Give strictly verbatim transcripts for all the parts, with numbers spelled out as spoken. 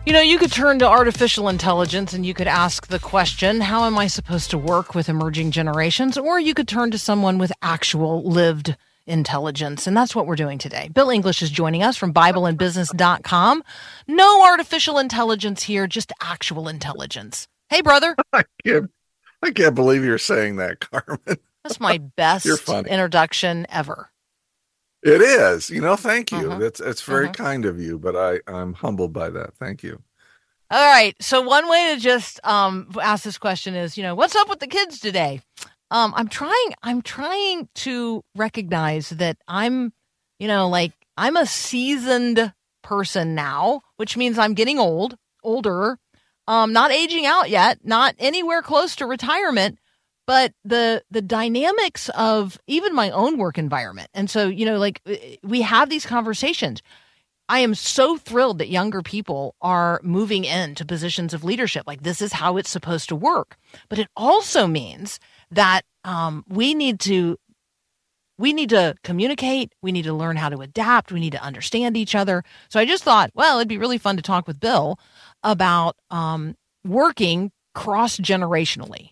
You know, you could turn to artificial intelligence and you could ask the question, how am I supposed to work with emerging generations? Or you could turn to someone with actual lived intelligence. And that's what we're doing today. Bill English is joining us from Bible and Business dot com. No artificial intelligence here, just actual intelligence. Hey, brother. I can't, I can't believe you're saying that, Carmen. That's my best introduction ever. It is. You know, thank you. Uh-huh. That's it's very uh-huh. kind of you, but I, I'm humbled by that. Thank you. All right. So one way to just um, ask this question is, you know, what's up with the kids today? Um, I'm trying, I'm trying to recognize that I'm, you know, like I'm a seasoned person now, which means I'm getting old, older, um, not aging out yet, not anywhere close to retirement. But the the dynamics of even my own work environment. And so, you know, like we have these conversations. I am so thrilled that younger people are moving into positions of leadership. Like this is how it's supposed to work. But it also means that um, we need to we need to communicate. We need to learn how to adapt. We need to understand each other. So I just thought, well, it'd be really fun to talk with Bill about um, working cross-generationally.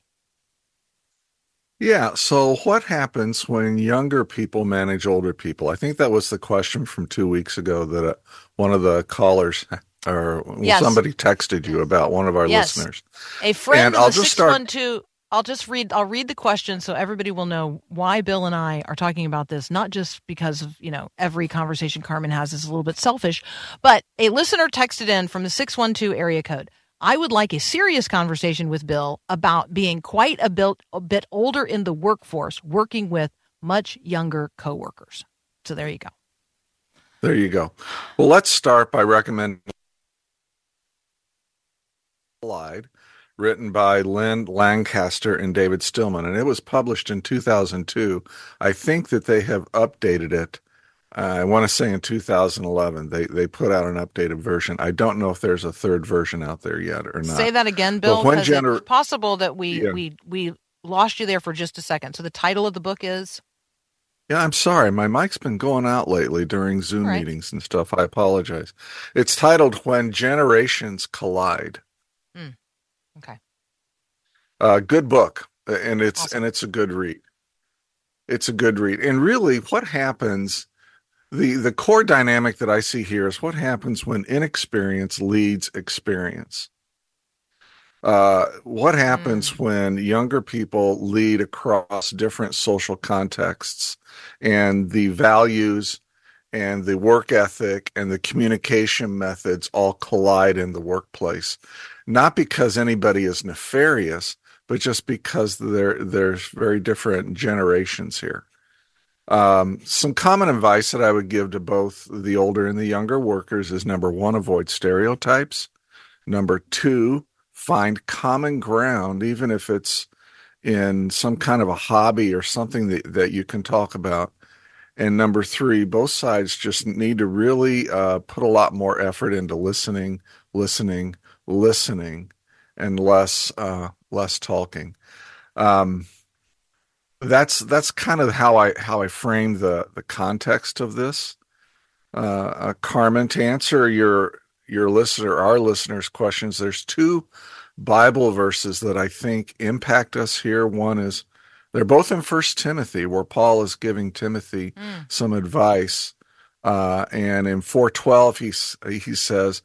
Yeah. So what happens when younger people manage older people? I think that was the question from two weeks ago that uh, one of the callers or yes. somebody texted you about, one of our yes. listeners. A friend and in I'll the just six one two, start... I'll just read, I'll read the question so everybody will know why Bill and I are talking about this, not just because of, you know, every conversation Carmen has is a little bit selfish, but a listener texted in from the six one two area code. I would like a serious conversation with Bill about being quite a bit, a bit older in the workforce, working with much younger coworkers. So there you go. There you go. Well, let's start by recommending Collide, written by Lynn Lancaster and David Stillman, and it was published in two thousand two. I think that they have updated it. Uh, I want to say in two thousand eleven, they, they put out an updated version. I don't know if there's a third version out there yet or not. Say that again, Bill, because gener- it's possible that we, yeah. we, we lost you there for just a second. So the title of the book is? Yeah, I'm sorry. My mic's been going out lately during Zoom right. meetings and stuff. I apologize. It's titled When Generations Collide. Mm. Okay. Uh, good book, and it's awesome. and it's a good read. It's a good read. And really, what happens... The the core dynamic that I see here is what happens when inexperience leads experience. Uh, what happens mm. when younger people lead across different social contexts and the values and the work ethic and the communication methods all collide in the workplace? Not because anybody is nefarious, but just because there there's very different generations here. Um, some common advice that I would give to both the older and the younger workers is number one, avoid stereotypes. Number two, find common ground, even if it's in some kind of a hobby or something that, that you can talk about. And number three, both sides just need to really uh, put a lot more effort into listening, listening, listening, and less uh, less talking. Um, That's that's kind of how I how I frame the the context of this, uh, uh, Carmen. To answer your your listener, our listeners' questions, there's two Bible verses that I think impact us here. One is they're both in First Timothy, where Paul is giving Timothy mm. some advice, uh, and in four twelve he he says,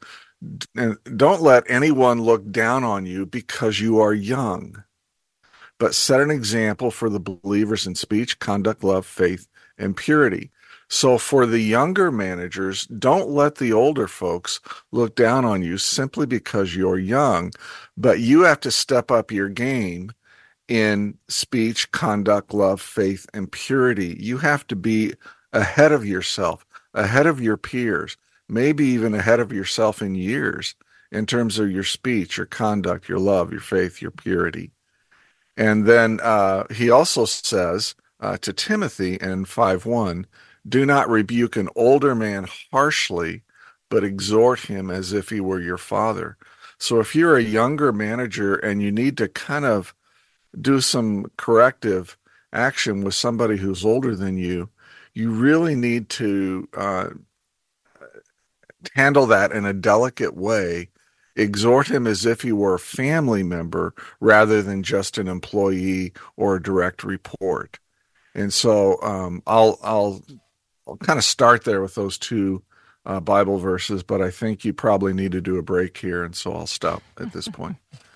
"Don't let anyone look down on you because you are young, but set an example for the believers in speech, conduct, love, faith, and purity." So for the younger managers, don't let the older folks look down on you simply because you're young, but you have to step up your game in speech, conduct, love, faith, and purity. You have to be ahead of yourself, ahead of your peers, maybe even ahead of yourself in years in terms of your speech, your conduct, your love, your faith, your purity. And then uh, he also says uh, to Timothy in five one, do not rebuke an older man harshly, but exhort him as if he were your father. So if you're a younger manager and you need to kind of do some corrective action with somebody who's older than you, you really need to uh, handle that in a delicate way Exhort him as if he were a family member rather than just an employee or a direct report. And so um, I'll, I'll, I'll kind of start there with those two uh, Bible verses, but I think you probably need to do a break here, and so I'll stop at this point.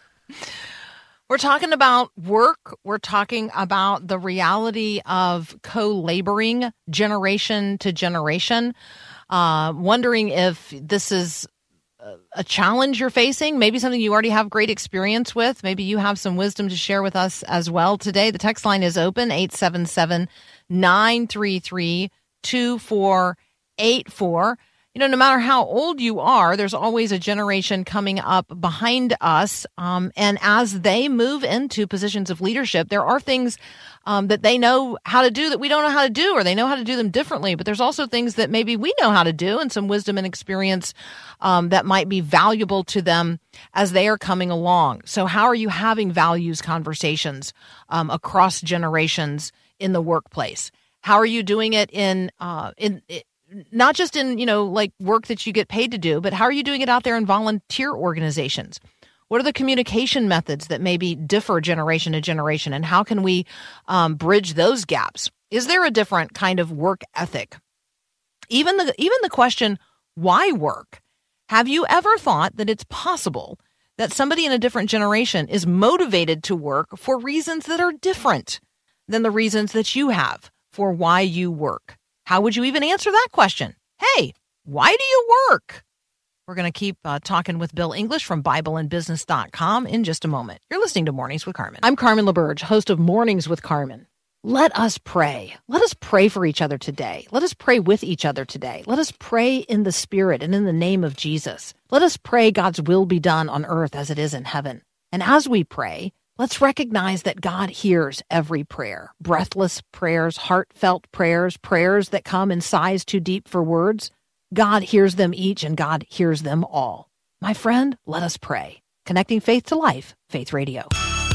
We're talking about work. We're talking about the reality of co-laboring generation to generation. Uh, wondering if this is a challenge you're facing, maybe something you already have great experience with. Maybe you have some wisdom to share with us as well today. The text line is open, eight seven seven, nine three three, two four eight four. You know, no matter how old you are, there's always a generation coming up behind us. Um, and as they move into positions of leadership, there are things um, that they know how to do that we don't know how to do, or they know how to do them differently. But there's also things that maybe we know how to do, and some wisdom and experience um, that might be valuable to them as they are coming along. So how are you having values conversations um, across generations in the workplace? How are you doing it in uh, in, in not just in, you know, like work that you get paid to do, but how are you doing it out there in volunteer organizations? What are the communication methods that maybe differ generation to generation, and how can we um, bridge those gaps? Is there a different kind of work ethic? Even the even the question, why work? Have you ever thought that it's possible that somebody in a different generation is motivated to work for reasons that are different than the reasons that you have for why you work? How would you even answer that question? Hey, why do you work? We're going to keep uh, talking with Bill English from Bible and Business dot com in just a moment. You're listening to Mornings with Carmen. I'm Carmen LaBerge, host of Mornings with Carmen. Let us pray. Let us pray for each other today. Let us pray with each other today. Let us pray in the Spirit and in the name of Jesus. Let us pray God's will be done on earth as it is in heaven. And as we pray, let's recognize that God hears every prayer. Breathless prayers, heartfelt prayers, prayers that come in sighs too deep for words. God hears them each, and God hears them all. My friend, let us pray. Connecting faith to life, Faith Radio.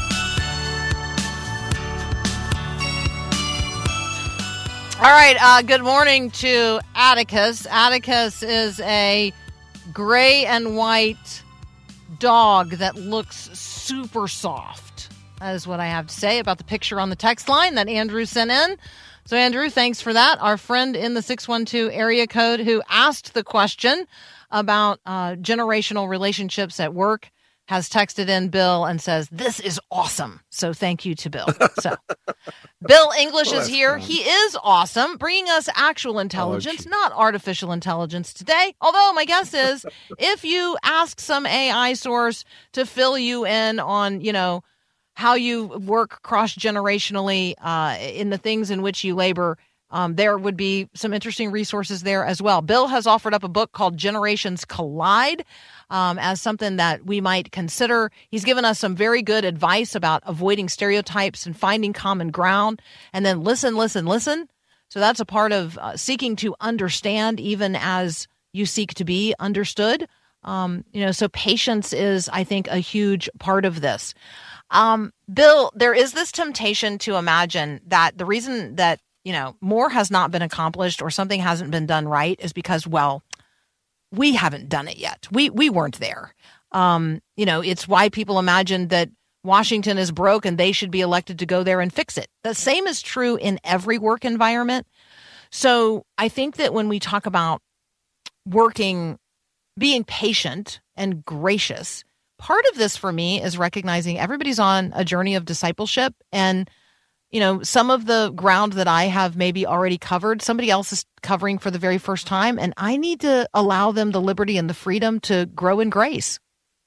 All right, uh, good morning to Atticus. Atticus is a gray and white dog that looks super soft. That is what I have to say about the picture on the text line that Andrew sent in. So, Andrew, thanks for that. Our friend in the six one two area code who asked the question about uh, generational relationships at work has texted in Bill and says, this is awesome. So thank you to Bill. So Bill English well, is here. Fun. He is awesome, bringing us actual intelligence, not artificial intelligence today. Although my guess is if you ask some A I source to fill you in on, you know, how you work cross-generationally uh, in the things in which you labor, Um, there would be some interesting resources there as well. Bill has offered up a book called Generations Collide um, as something that we might consider. He's given us some very good advice about avoiding stereotypes and finding common ground, and then listen, listen, listen. So that's a part of uh, seeking to understand even as you seek to be understood. Um, you know, so patience is, I think, a huge part of this. Um, Bill, there is this temptation to imagine that the reason that you know, more has not been accomplished or something hasn't been done right is because, well, we haven't done it yet. We we weren't there. Um, you know, it's why people imagine that Washington is broke and they should be elected to go there and fix it. The same is true in every work environment. So I think that when we talk about working, being patient and gracious, part of this for me is recognizing everybody's on a journey of discipleship, and you know, some of the ground that I have maybe already covered, somebody else is covering for the very first time, and I need to allow them the liberty and the freedom to grow in grace.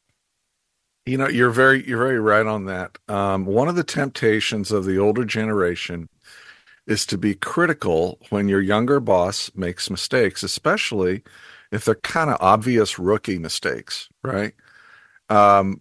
You know, you're very, you're very right on that. Um, one of the temptations of the older generation is to be critical when your younger boss makes mistakes, especially if they're kind of obvious rookie mistakes, right? Um,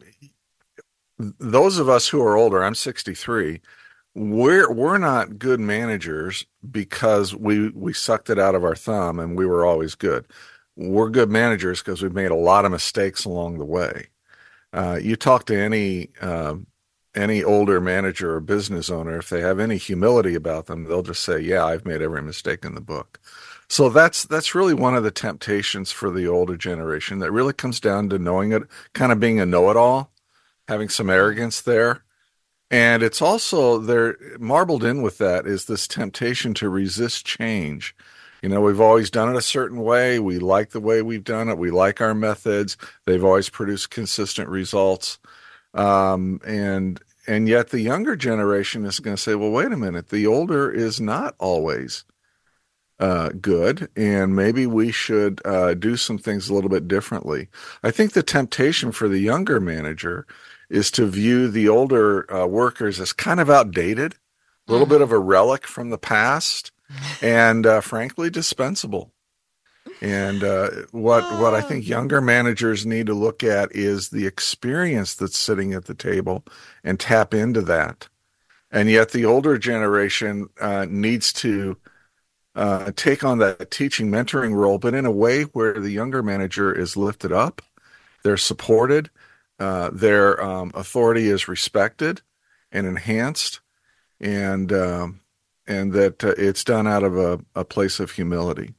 those of us who are older, I'm sixty-three, We're we're not good managers because we we sucked it out of our thumb and we were always good. We're good managers because we've made a lot of mistakes along the way. Uh, you talk to any um, any older manager or business owner, if they have any humility about them, they'll just say, yeah, I've made every mistake in the book. So that's that's really one of the temptations for the older generation. That really comes down to knowing it, kind of being a know-it-all, having some arrogance there. And it's also there, marbled in with that is this temptation to resist change. You know, we've always done it a certain way. We like the way we've done it. We like our methods. They've always produced consistent results. Um, and and yet the younger generation is going to say, well, wait a minute, the older is not always uh, good, and maybe we should uh, do some things a little bit differently. I think the temptation for the younger manager is to view the older uh, workers as kind of outdated, a little Mm-hmm. bit of a relic from the past, and uh, frankly, dispensable. And uh, what what I think younger managers need to look at is the experience that's sitting at the table and tap into that. And yet the older generation uh, needs to uh, take on that teaching mentoring role, but in a way where the younger manager is lifted up, they're supported, uh, their um, authority is respected and enhanced, and um, and that uh, it's done out of a, a place of humility.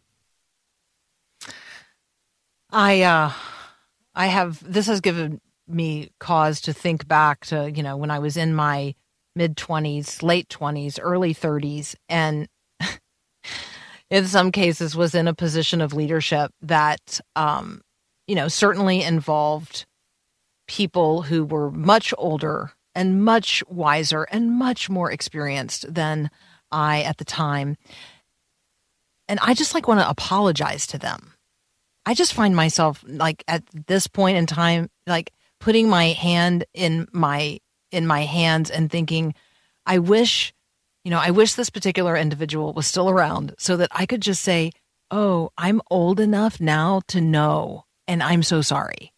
I uh I have this has given me cause to think back to, you know, when I was in my mid twenties, late twenties, early thirties, and in some cases was in a position of leadership that um you know, certainly involved people who were much older and much wiser and much more experienced than I at the time. And I just like want to apologize to them. I just find myself like at this point in time, like putting my hand in my in my hands and thinking, I wish, you know, I wish this particular individual was still around so that I could just say, oh, I'm old enough now to know, and I'm so sorry.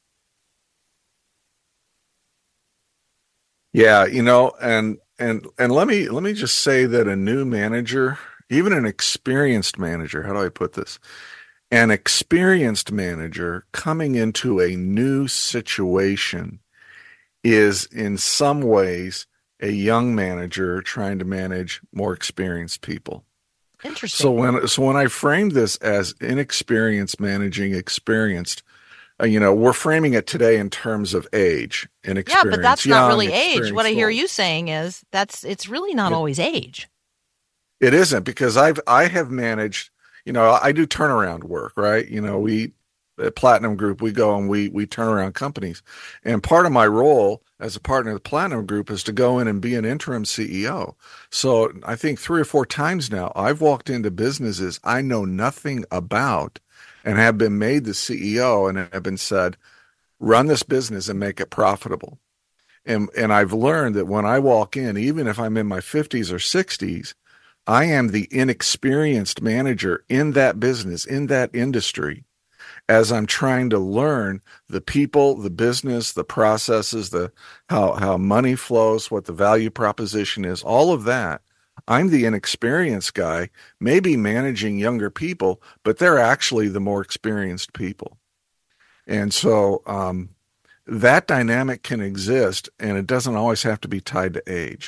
Yeah, you know, and and and let me let me just say that a new manager, even an experienced manager, how do I put this? An experienced manager coming into a new situation is in some ways a young manager trying to manage more experienced people. Interesting. So when so when I framed this as inexperienced managing experienced, uh, you know, we're framing it today in terms of age and Yeah, experience. but that's young, not really age. What I hear experienced, you saying is that's it's really not old. always age. It isn't, because I've I have managed, you know, I do turnaround work, right? You know, we at Platinum Group, we go and we we turn around companies. And part of my role as a partner of the Platinum Group is to go in and be an interim C E O. So I think three or four times now, I've walked into businesses I know nothing about and have been made the C E O and have been said, run this business and make it profitable. And and I've learned that when I walk in, even if I'm in my fifties or sixties, I am the inexperienced manager in that business, in that industry, as I'm trying to learn the people, the business, the processes, the how how money flows, what the value proposition is, all of that. I'm the inexperienced guy, maybe managing younger people, but they're actually the more experienced people. And so um, that dynamic can exist, and it doesn't always have to be tied to age.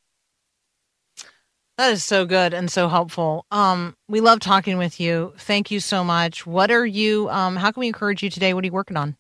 That is so good and so helpful. Um, we love talking with you. Thank you so much. What are you, um, how can we encourage you today? What are you working on?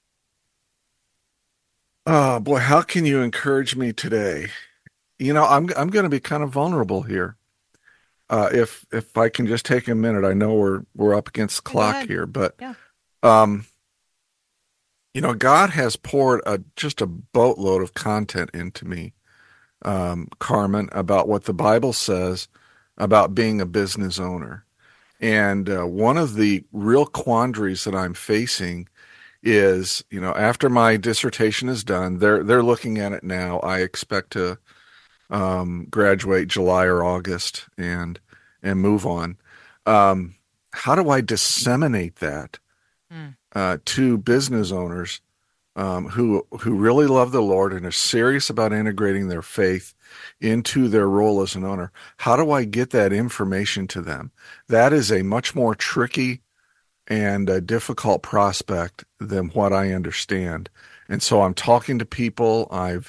Oh boy, how can you encourage me today? You know, I'm I'm going to be kind of vulnerable here. Uh, if if I can just take a minute, I know we're we're up against the Go clock ahead. here, but Yeah. um, you know, God has poured a just a boatload of content into me, um, Carmen, about what the Bible says about being a business owner. And uh, one of the real quandaries that I'm facing is, you know, after my dissertation is done, they're they're looking at it now. I expect to um, graduate July or August and and move on. Um, how do I disseminate that Mm. uh, to business owners um, who who really love the Lord and are serious about integrating their faith into their role as an owner? How do I get that information to them? That is a much more tricky and a difficult prospect than what I understand. And so I'm talking to people. I've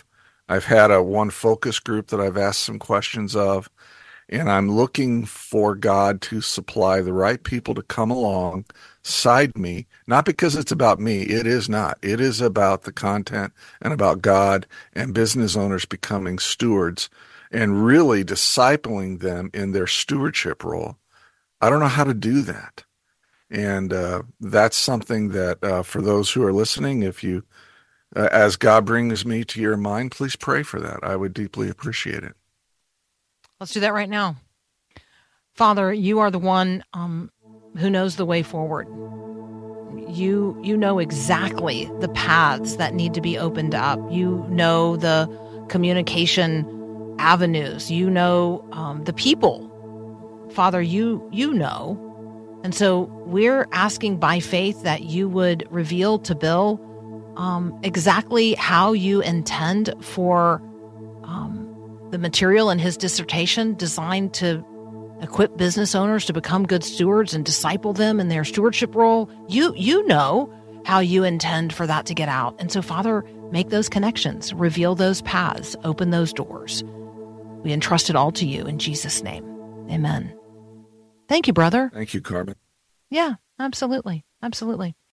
I've had a one focus group that I've asked some questions of, and I'm looking for God to supply the right people to come alongside me, not because it's about me. It is not. It is about the content and about God and business owners becoming stewards and really discipling them in their stewardship role. I don't know how to do that. And uh, that's something that uh, for those who are listening, if you, uh, as God brings me to your mind, please pray for that. I would deeply appreciate it. Let's do that right now. Father, you are the one um, who knows the way forward. You you know exactly the paths that need to be opened up. You know the communication avenues. You know um, the people. Father, you you know. And so we're asking by faith that you would reveal to Bill um, exactly how you intend for um, the material in his dissertation designed to equip business owners to become good stewards and disciple them in their stewardship role. You you know how you intend for that to get out. And so, Father, make those connections, reveal those paths, open those doors. We entrust it all to you in Jesus' name. Amen. Thank you, brother. Thank you, Carmen. Yeah, absolutely. Absolutely.